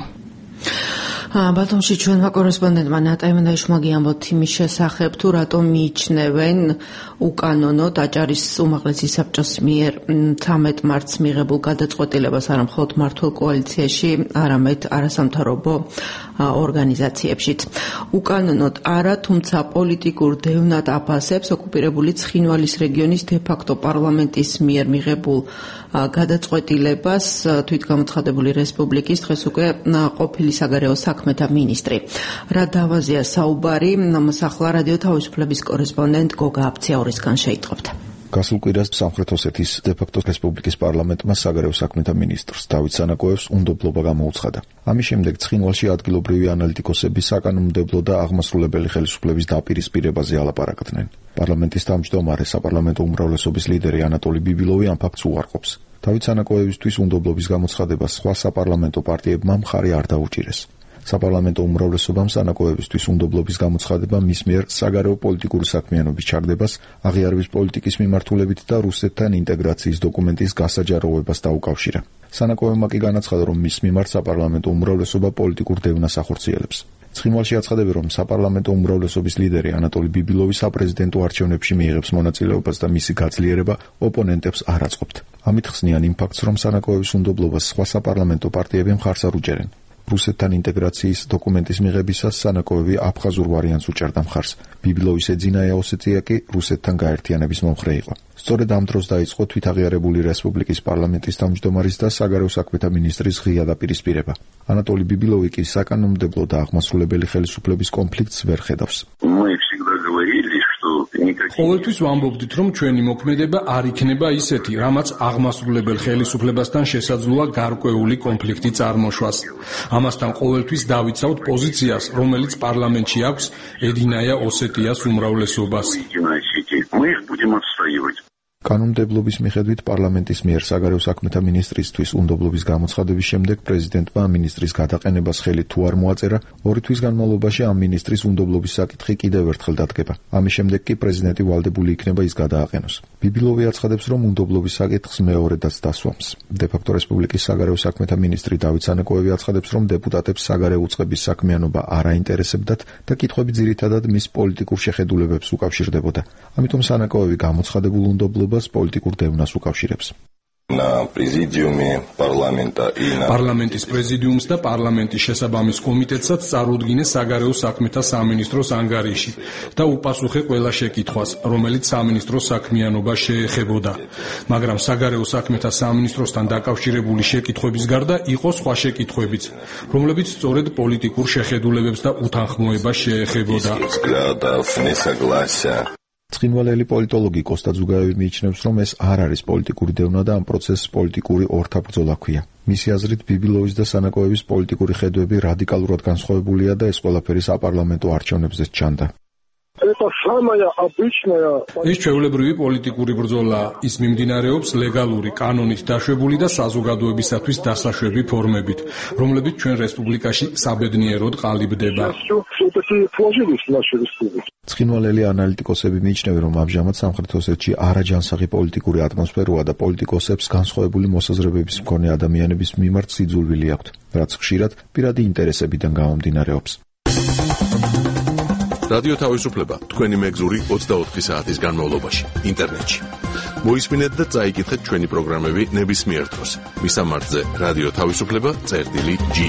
ბათუმში ჩვენმა კორესპონდენტმა ნატაიმ დაიშმა გიამბოთ იმის შესახებ, თუ რატომ მიიჩნევენ უკანონოდ აჭარის უმაღლესი საბჭოს მიერ 13 მარტს მიღებულ გადაწყვეტილებას არა მხოლოდ მმართველ კოალიციაში, არამედ არასამთავრობო ორგანიზაციებშიც. უკანონოდ არა, თუმცა პოლიტიკურ დევნად აფასებს ოკუპირებული ცხინვალის რეგიონის დე-ფაქტო პარლამენტის მიერ მიღებულ გადაწყვეტილებას თვითგამოცხადებული რესპუბლიკის დღეს უკვე ყოფილი საგარეო საქმეთა მინისტრი. რა დავაზია საუბარი, ახლა რადიო თავისუფლების კორესპონდენტ გოგა აფციაურისგან შეიტყობთ. გასულ კვირას სამხრეთ ოსეთის დე-ფაქტო რესპუბლიკის პარლამენტმა საგარეო საქმეთა მინისტრს დავით სანაკოევს უნდობლობა გამოუცხადა. ამის შემდეგ ცხინვალში ადგილობრივი ანალიტიკოსები საკანონმდებლო და აღმასრულებელი ხელისუფლების დაპირისპირებაზე ალაპარაკდნენ. პარლამენტის თავმჯდომარე საპარლამენტო უმრავლესობის ლიდერი ანატოლი ბიბილოვი ამ ფაქტს უარყოფს. დავით სანაკოევისთვის უნდობლობის გამოცხადებას სხვა საპარლამენტო პარტიებმა მხარი არ დაუჭირეს. საპარლამენტო უმრავლესობამ სანაკოევისთვის უნდობლობის გამოცხადება მის მიერ საგარეო პოლიტიკური საქმიანობის ჩაგდებას, აღიარების პოლიტიკის მიმართულებით და რუსეთთან ინტეგრაციის დოკუმენტის გასაჯაროვებას დაუკავშირა. სანაკოევმა კი განაცხადა, რომ მის მიმართ საპარლამენტო უმრავლესობა პოლიტიკურ დევნას ახორციელებს. ცხინვალში აცხადები, რომ საპარლამენტო უმრავლესობის ლიდერი ანატოლი ბიბილოვი საპრეზიდენტო არჩევნებში მიიღებს მონაწილეობას და მისი გაძლიერება ოპონენტებს არ აწყობთ. ამით ხსნიან იმ ფაქტს, რომ სანაკოევის უნდობლობას სხვა საპარლამენტო პარტიები მხარს არ უჭერენ. რუსეთთან ინტეგრაციის დოკუმენტის მიღებისას სანაკოევი აფხაზურ ვარიანტს უჭერდა მხარს. ბიბილოვის ეძინაია ოსეტია კი რუსეთთან გაერთიანების მომხრე იყო. სწორედ ამ დროს დაიწყო თვითაღიარებული რესპუბლიკის პარლამენტის თავმჯდომარის და საგარეო საქმეთა მინისტრის ღია დაპირისპირება. ანატოლი ბიბილოვი კი საკანონმდებლო და აღმასრულებელი ხელისუფლების კონფლიქტს ვერ ხედავს. ყოველთვის ვამბობდით, რომ ჩვენი მოქმედება არ იქნება ისეთი, რამაც აღმასრულებელ ხელისუფლებასთან შესაძლოა გარკვეული კონფლიქტი წარმოშვას. ამასთან ყოველთვის დავიცავთ პოზიციას, რომელიც პარლამენტში აქვს ედინაია ოსეტიას უმრავლესობას. კანონმდებლობის მიხედვით პარლამენტის მიერ საგარეო საქმეთა მინისტრისთვის უნდობლობის გამოცხადების შემდეგ პრეზიდენტმა მინისტრის გადაყენებას ხელი თუ არ მოაწერა, 2 თვის განმავლობაში ამ მინისტრის უნდობლობის საკითხი კიდევ ერთხელ დადგება. ამის შემდეგ კი პრეზიდენტი ვალდებული იქნება ის გადააყენოს. ბიბილოვი აცხადებს, რომ უნდობლობის საკითხს მეორედაც დასვამს. დე-ფაქტო რესპუბლიკის საგარეო საქმეთა მინისტრი დავით სანაკოევი აცხადებს, რომ დეპუტატებს საგარეო უწყების საქმიანობა არ აინტერესებდათ და კითხვები ძირითადად მის პოლიტიკურ შეხედულებებს უკავშირდებოდა. ამიტომ სანაკოევი გამოცხადებულ უნდობლობას პოლიტიკურ დევნას უკავშირებს. პარლამენტის პრეზიდიუმს და პარლამენტის შესაბამის კომიტეტსაც წარუდგინეს საგარეო საქმეთა სამინისტროს ანგარიში და უპასუხე ყველა შეკითხვას, რომელიც სამინისტროს საქმიანობას შეეხებოდა. მაგრამ საგარეო საქმეთა სამინისტროსთან დაკავშირებული შეკითხვების გარდა იყო სხვა შეკითხვებიც, რომლებიც სწორედ პოლიტიკურ შეხედულებებს და უთანხმოებას შეეხებოდა. ცხინვალელი პოლიტოლოგი კოსტა ძუგაევი მიიჩნევს, რომ ეს არ არის პოლიტიკური დევნა და ამ პროცესს პოლიტიკური ორთაბრძოლა ჰქვია. მისი აზრით ბიბილოვის და სანაკოების პოლიტიკური ხედვები რადიკალურად განსხვავებულია და ეს ყველაფერი საპარლამენტო არჩევნებზეც ჩანდა. ეს ჩვეულებრივი პოლიტიკური ბრძოლა ის მიმდინარეობს ლეგალური კანონით დაშვებული და საზოგადოებისათვის დასაშვები ფორმებით, რომლებიც ჩვენ რესპუბლიკაში საბედნიეროდ ყალიბდება. ცხინვალელი ანალიტიკოსები მიიჩნევენ, რომ ამჟამად სამხრეთ ოსეთში არაჯანსაღი პოლიტიკური ატმოსფეროა და პოლიტიკოსებს განსხვავებული მოსაზრებების მქონე ადამიანების მიმართ სიძულვილი აქვთ, რაც ხშირად პირადი ინტერესებიდან გამომდინარეობს. რადიო თავისუფლება თქვენი მეგზური 24 საათის განმავლობაში ინტერნეტში. მოისმინეთ და წაიკითხეთ ჩვენი პროგრამები ნებისმიერ დროს. მისამართზე რადიო თავისუფლება.ge.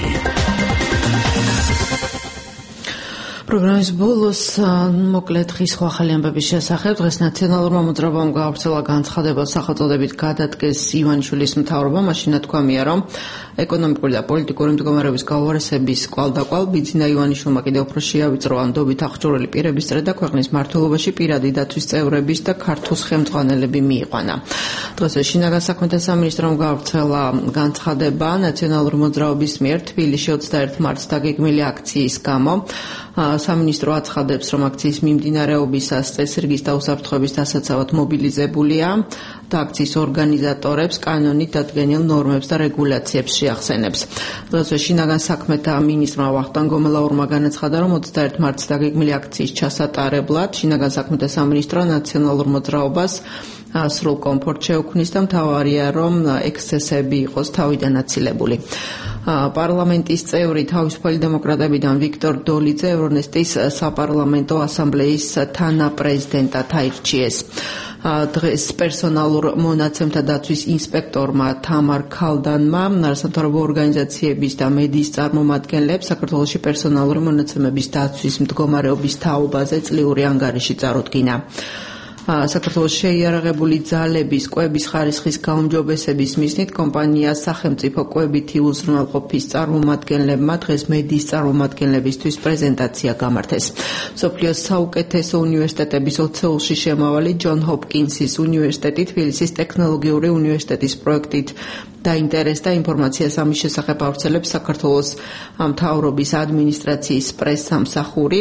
პროგრამის ბოლოს მოკლედ ხის სხვა ახალი ამბების შესახებ დღეს ნაციონალურმა მოძრაობამ გაავრცელა განცხადება სახელწოდებით გადადგეს ივანიშვილის მთავრობა, მაშინ ნათქვამია, რომ ეკონომიკური და პოლიტიკური მდგომარეობის გაუარესების კვალდაკვალ ბიძინა ივანიშვილმა კიდევ უფრო შეავიწრო ანდობით აღჭურვილი პირების წრე და ქვეყნის მმართველობაში პირადი დაცვის წევრების და ქართულ ხელმძღვანელები მიიყვანა. დღეს შინაგან საქმეთა სამინისტრომ გაავრცელა განცხადება ნაციონალური მოძრაობის მიერ თბილისში 21 მარტს დაგეგმილი აქციის გამო. სამინისტრო აცხადებს, რომ აქციის მიმდინარეობისას წესრიგის და უსაფრთხოების დასაცავად მობილიზებულია და აქციის ორგანიზატორებს კანონით დადგენილ ნორმებს და რეგულაციებს შეახსენებს. დღეს შინაგან საქმეთა მინისტრმა ვახტანგ გომელაურმა განაცხადა, რომ 21 მარტს დაგეგმილი აქციის ჩასატარებლად შინაგან საქმეთა სამინისტრო ნაციონალურ მოძრაობას სრულ კომფორტ შეუქმნის და მთავარია, რომ ექსცესები იყოს თავიდან აცილებული. პარლამენტის წევრი თავისუფალი დემოკრატებიდან ვიქტორ დოლიძე ევრონესტის საპარლამენტო ასამბლეის თანაპრეზიდენტად აირჩიეს. დღეს პერსონალურ მონაცემთა დაცვის ინსპექტორმა თამარ ქალდანმა არასამთავრობო ორგანიზაციების და მედიის წარმომადგენლებს საქართველოში პერსონალური მონაცემების დაცვის მდგომარეობის თაობაზე წლიური ანგარიში წარუდგინა. საქართველოს შეიარაღებული ძალების კვების ხარისხის გაუმჯობესების მიზნით კომპანია სახელმწიფო კვებითი უზრუნველყოფის წარმომადგენლებმა დღეს მედიის წარმომადგენლებისთვის პრეზენტაცია გამართეს. მსოფლიოს საუკეთესო უნივერსიტეტების ოცეულში შემავალი ჯონ ჰოპკინსის უნივერსიტეტი თბილისის ტექნოლოგიური უნივერსიტეტის პროექტით დაინტერესდა ინფორმაციას ამის შესახებ ავრცელებს საქართველოს მთავრობის ადმინისტრაციის პრესსამსახური.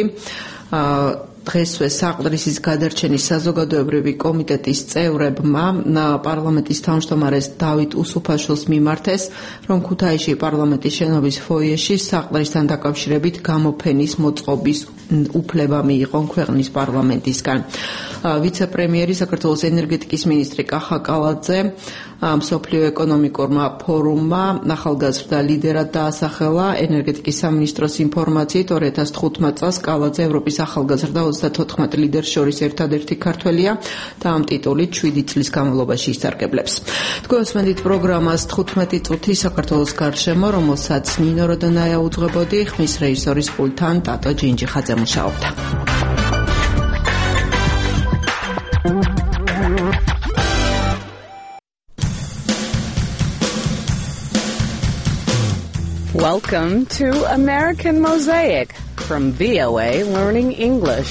დღესვე საყდრისის გადარჩენის საზოგადოებრივი კომიტეტის წევრებმა პარლამენტის თავმჯდომარეს დავით უსუფაშვილს მიმართეს, რომ ქუთაისში პარლამენტის შენობის ფოიეში საყდრისთან დაკავშირებით გამოფენის მოწყობის უფლება მიიღონ ქვეყნის პარლამენტისგან. ვიცე-პრემიერი საქართველოს ენერგეტიკის მინისტრი კახა კალაძე მსოფლიო ეკონომიკურმა ფორუმმა ახალგაზრდა ლიდერად დაასახელა. ენერგეტიკის სამინისტროს ინფორმაციით 2015 წელს კალაძე ევროპის ახალგაზრდა 34 ლიდერს შორის ერთადერთი ქართველია და ამ ტიტულით 7 წლის განმავლობაში ისარგებლებს. თქვენ უსმენთ პროგრამას 15 წუთი საქართველოს გარშემო, რომელსაც ნინო როდონაია უძღვებოდი, ხმის რეჟისორის პულტთან ტატო ჯინჯიხაძე მუშაობდა. Welcome to American Mosaic from VOA Learning English.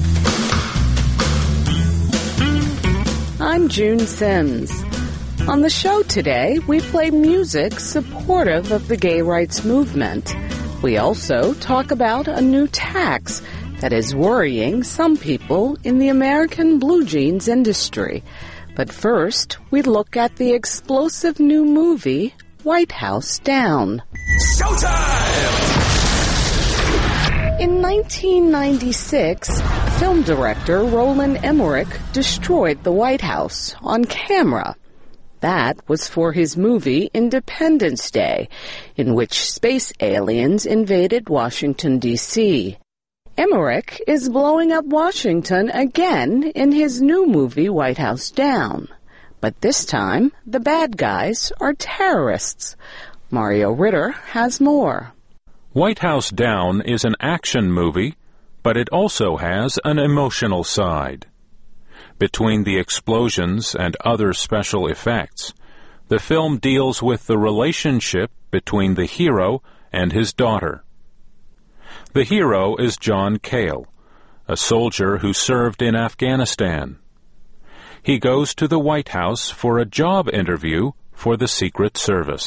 I'm June Sims. On the show today, we play music supportive of the gay rights movement. We also talk about a new tax that is worrying some people in the American blue jeans industry. But first, we look at the explosive new movie, White House Down. Showtime! In 1996, film director Roland Emmerich destroyed the White House on camera. That was for his movie Independence Day, in which space aliens invaded Washington, D.C. Emmerich is blowing up Washington again in his new movie White House Down. But this time, the bad guys are terrorists. Mario Ritter has more. White House Down is an action movie, but it also has an emotional side. Between the explosions and other special effects, the film deals with the relationship between the hero and his daughter. The hero is John Cale, a soldier who served in Afghanistan. He goes to the White House for a job interview for the Secret Service.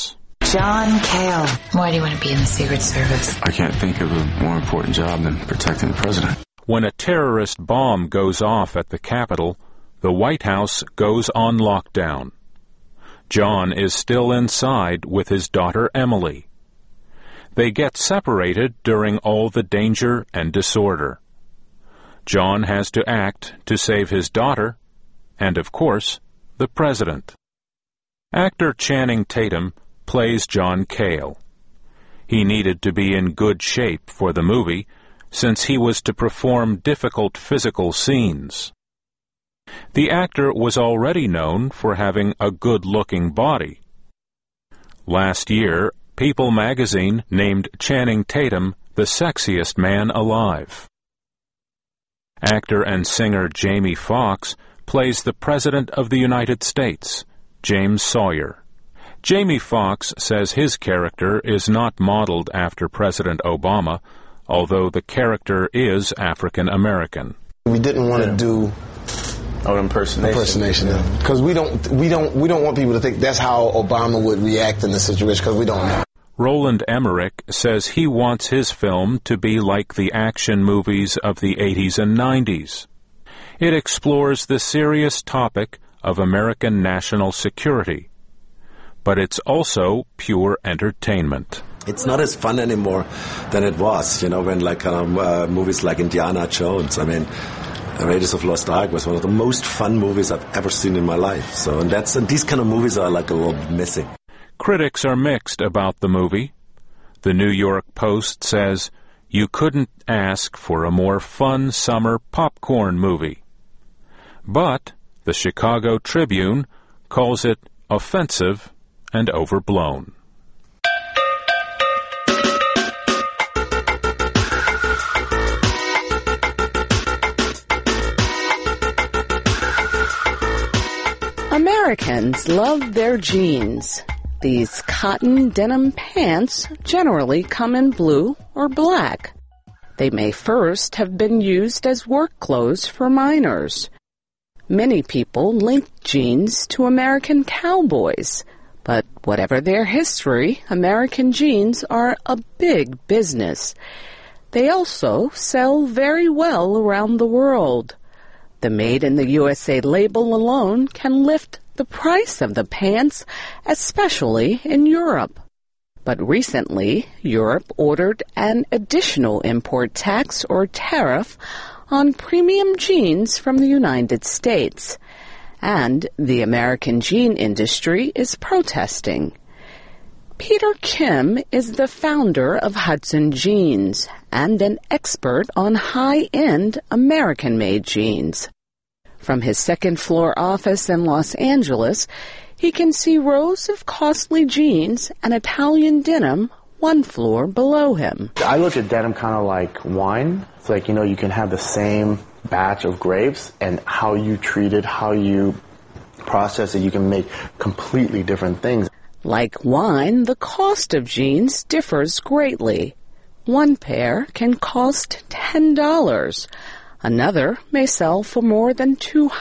John Cale. Why do you want to be in the Secret Service? I can't think of a more important job than protecting the president. When a terrorist bomb goes off at the Capitol, the White House goes on lockdown. John is still inside with his daughter Emily. They get separated during all the danger and disorder. John has to act to save his daughter and, of course, the president. Actor Channing Tatum plays John Cale. He needed to be in good shape for the movie since he was to perform difficult physical scenes. The actor was already known for having a good-looking body. Last year, People magazine named Channing Tatum the sexiest man alive. Actor and singer Jamie Foxx plays the President of the United States, James Sawyer. Jamie Foxx says his character is not modeled after President Obama, although the character is African American. We didn't want to do impersonation, because we don't want people to think that's how Obama would react in this situation, because we don't know. Roland Emmerich says he wants his film to be like the action movies of the 80s and 90s. It explores the serious topic of American national security, but it's also pure entertainment. It's not as fun anymore than it was, when movies like Indiana Jones, Raiders of Lost Ark was one of the most fun movies I've ever seen in my life. And these kind of movies are like a little bit missing. Critics are mixed about the movie. The New York Post says, "You couldn't ask for a more fun summer popcorn movie." But the Chicago Tribune calls it offensive and overblown. Americans love their jeans. These cotton denim pants generally come in blue or black. They may first have been used as work clothes for miners. Many people link jeans to American cowboys, but whatever their history, American jeans are a big business. They also sell very well around the world. The Made in the USA label alone can lift the price of the pants, especially in Europe. But recently, Europe ordered an additional import tax or tariff on premium jeans from the United States. And the American jean industry is protesting. Peter Kim is the founder of Hudson Jeans and an expert on high-end American-made jeans. From his second-floor office in Los Angeles, he can see rows of costly jeans and Italian denim one floor below him. I look at denim kind of like wine. It's like, you can have the same batch of grapes, and how you treat it, how you process it, you can make completely different things. Like wine, the cost of jeans differs greatly. One pair can cost $10. Another may sell for more than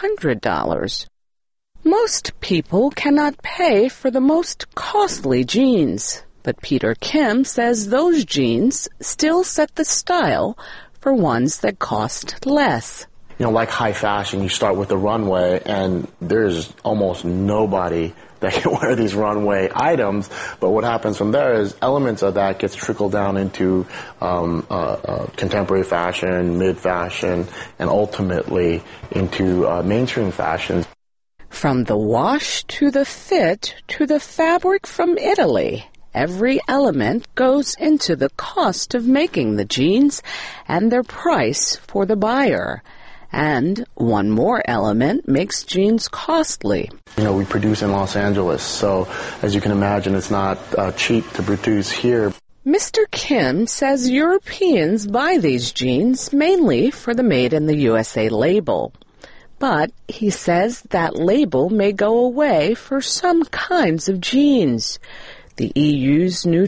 $200. Most people cannot pay for the most costly jeans, but Peter Kim says those jeans still set the style for ones that cost less. Like high fashion, you start with the runway, and there's almost nobody that can wear these runway items, but what happens from there is elements of that gets trickled down into contemporary fashion, mid-fashion, and ultimately into mainstream fashion. From the wash to the fit to the fabric from Italy, every element goes into the cost of making the jeans and their price for the buyer. And one more element makes jeans costly. We produce in Los Angeles, so as you can imagine, it's not cheap to produce here. Mr. Kim says Europeans buy these jeans mainly for the Made in the USA label. But he says that label may go away for some kinds of jeans. The EU's new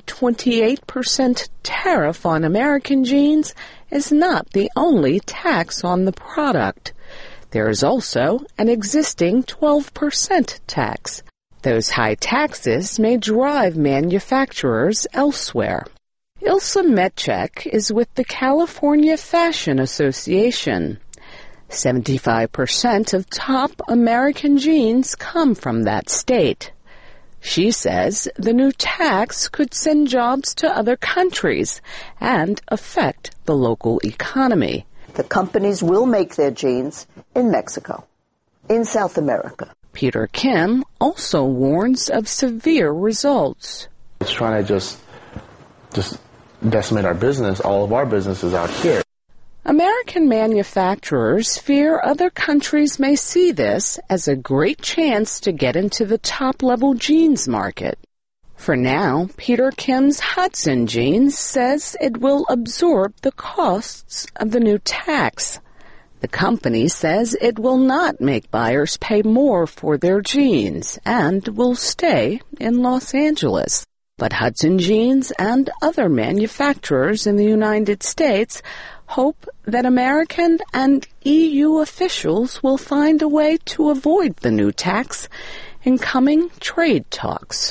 28% tariff on American jeans is not the only tax on the product. There is also an existing 12% tax. Those high taxes may drive manufacturers elsewhere. Ilsa Metchek is with the California Fashion Association. 75% of top American jeans come from that state. She says the new tax could send jobs to other countries and affect the local economy. The companies will make their jeans in Mexico, in South America. Peter Kim also warns of severe results. It's trying to just decimate our business, all of our businesses out here. American manufacturers fear other countries may see this as a great chance to get into the top-level jeans market. For now, Peter Kim's Hudson Jeans says it will absorb the costs of the new tax. The company says it will not make buyers pay more for their jeans and will stay in Los Angeles. But Hudson Jeans and other manufacturers in the United States hope that American and EU officials will find a way to avoid the new tax in coming trade talks.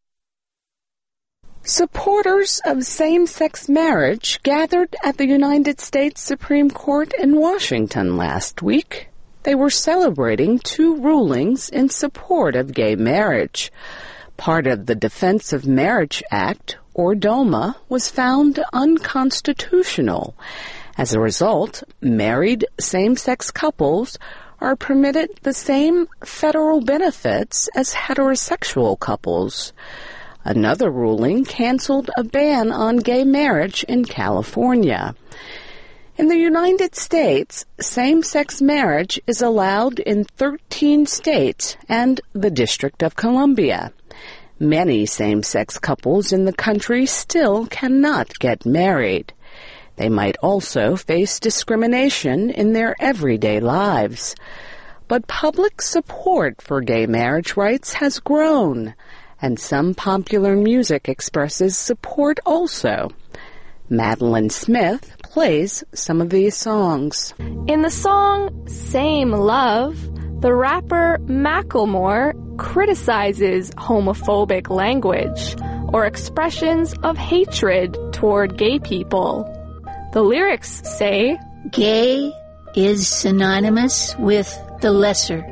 Supporters of same-sex marriage gathered at the United States Supreme Court in Washington last week. They were celebrating two rulings in support of gay marriage. Part of the Defense of Marriage Act, or DOMA, was found unconstitutional. As a result, married same-sex couples are permitted the same federal benefits as heterosexual couples. Another ruling canceled a ban on gay marriage in California. In the United States, same-sex marriage is allowed in 13 states and the District of Columbia. Many same-sex couples in the country still cannot get married. They might also face discrimination in their everyday lives. But public support for gay marriage rights has grown, and some popular music expresses support also. Madeline Smith plays some of these songs. In the song Same Love, the rapper Macklemore criticizes homophobic language or expressions of hatred toward gay people. The lyrics say, "Gay is synonymous with the lesser.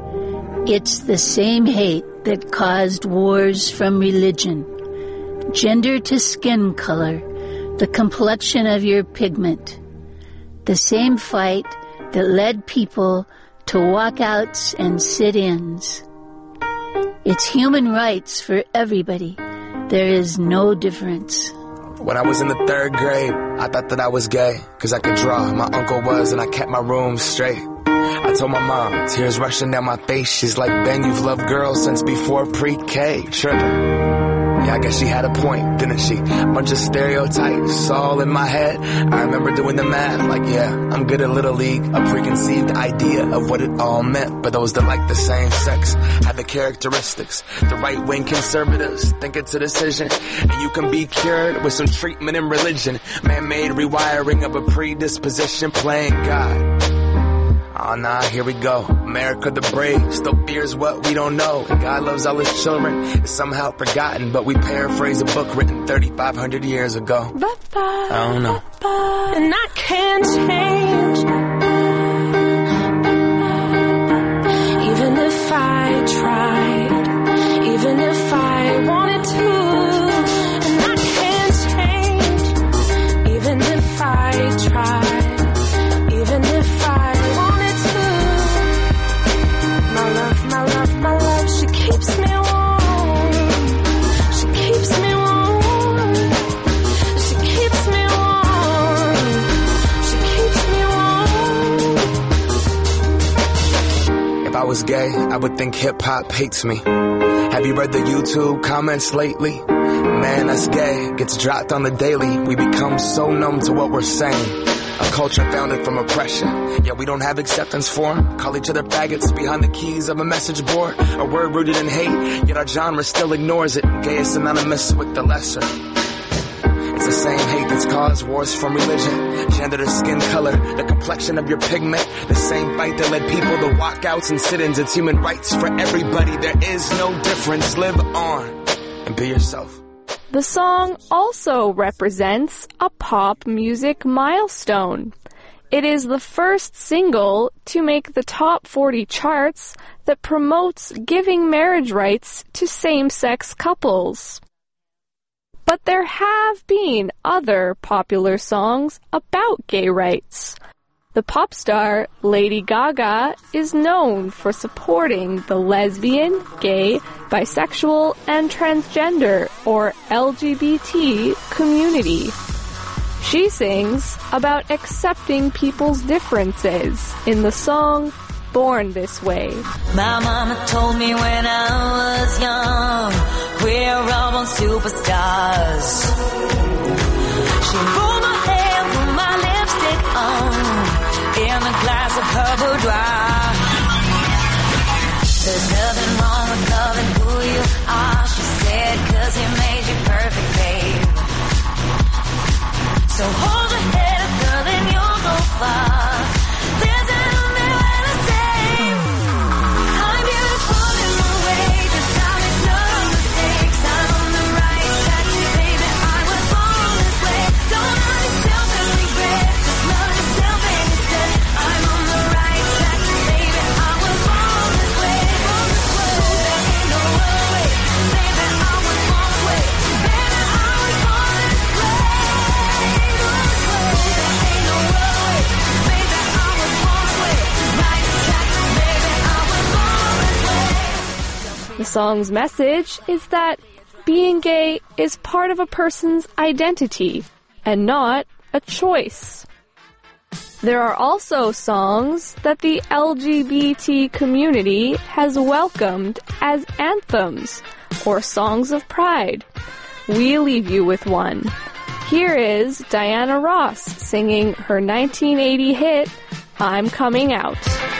It's the same hate that caused wars from religion, gender to skin color, the complexion of your pigment. The same fight that led people to walkouts and sit-ins. It's human rights for everybody. There is no difference." When I was in the 3rd grade, I thought that I was gay, 'cause I could draw. My uncle was, and I kept my room straight. I told my mom, tears rushing down my face. She's like, "Ben, you've loved girls since before pre-K. Tripping." Yeah, I guess she had a point, didn't she? Bunch of stereotypes all in my head. I remember doing the math, like, yeah, I'm good at Little League. A preconceived idea of what it all meant. But those that like the same sex have the characteristics. The right-wing conservatives think it's a decision, and you can be cured with some treatment in religion. Man-made rewiring of a predisposition, playing God. Oh, nah, here we go. America the brave still fears what we don't know. And God loves all his children. It's somehow forgotten, but we paraphrase a book written 3,500 years ago. I don't know. And I can't change. Even if I tried, even if I wanted to. And I can't change. Even if I tried, even if I my love, she keeps me warm. She keeps me warm. She keeps me warm. She keeps me warm. If I was gay, I would think hip-hop hates me. Have you read the YouTube comments lately? Man, that's gay. Gets dropped on the daily. We become so numb to what we're saying. A culture founded from oppression. Yeah, we don't have acceptance for them. Call each other faggots behind the keys of a message board. A word rooted in hate, yet our genre still ignores it. Gay is synonymous with the lesser. It's the same hate that's caused wars from religion, gender to skin color, the complexion of your pigment. The same fight that led people to walkouts and sit-ins. It's human rights for everybody. There is no difference. Live on and be yourself. The song also represents a pop music milestone. It is the first single to make the top 40 charts that promotes giving marriage rights to same-sex couples. But there have been other popular songs about gay rights. The pop star Lady Gaga is known for supporting the lesbian, gay, bisexual, and transgender, or LGBT, community. She sings about accepting people's differences in the song Born This Way. My mama told me when I was young, we're all born superstars. She rolled my hair, put my lipstick on, in a glass of her boudoir. There's nothing wrong with loving who you are, she said, 'cause he made you perfect, babe. So hold your head up, girl, and you'll go far. There's an umbrella saying, I'm beautiful in my way, just I make no mistakes. I'm on the right track, baby, I was born this way. Don't hurt yourself and regret, just love yourself instead. I'm on the right track, baby, I was born this way. There ain't no other way, baby, I was born this way. Baby, I was born this way. The song's message is that being gay is part of a person's identity and not a choice. There are also songs that the LGBT community has welcomed as anthems or songs of pride. We leave you with one. Here is Diana Ross singing her 1980 hit, I'm Coming Out.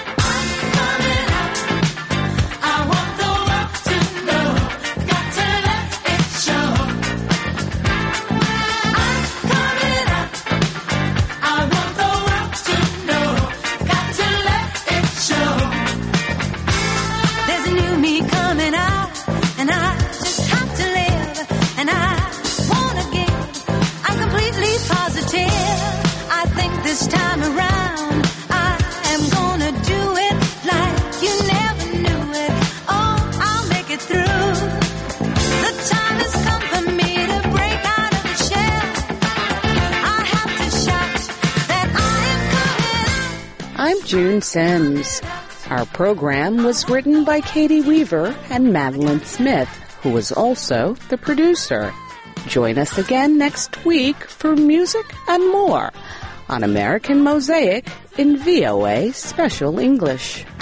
This time around, I am gonna do it like you never knew it. Oh, I'll make it through. The time has come for me to break out of the shell. I have to shout that I am coming out. I'm June Sims. Our program was written by Katie Weaver and Madeline Smith, who was also the producer. Join us again next week for music and more on American Mosaic in VOA Special English.